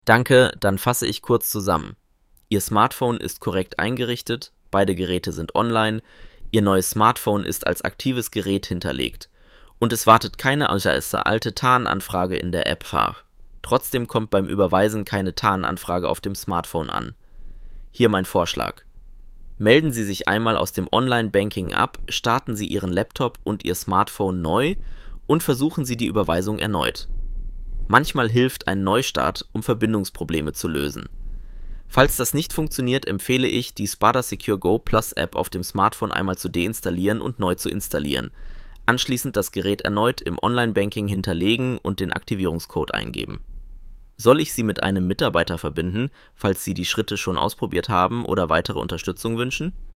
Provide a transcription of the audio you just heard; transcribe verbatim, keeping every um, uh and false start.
Danke, dann fasse ich kurz zusammen. Ihr Smartphone ist korrekt eingerichtet, beide Geräte sind online, Ihr neues Smartphone ist als aktives Gerät hinterlegt und es wartet keine alte Tarnanfrage in der App F A R. Trotzdem kommt beim Überweisen keine Tarnanfrage auf dem Smartphone an. Hier mein Vorschlag. Melden Sie sich einmal aus dem Online-Banking ab, starten Sie Ihren Laptop und Ihr Smartphone neu und versuchen Sie die Überweisung erneut. Manchmal hilft ein Neustart, um Verbindungsprobleme zu lösen. Falls das nicht funktioniert, empfehle ich, die Spada Secure Go Plus App auf dem Smartphone einmal zu deinstallieren und neu zu installieren. Anschließend das Gerät erneut im Online-Banking hinterlegen und den Aktivierungscode eingeben. Soll ich Sie mit einem Mitarbeiter verbinden, falls Sie die Schritte schon ausprobiert haben oder weitere Unterstützung wünschen?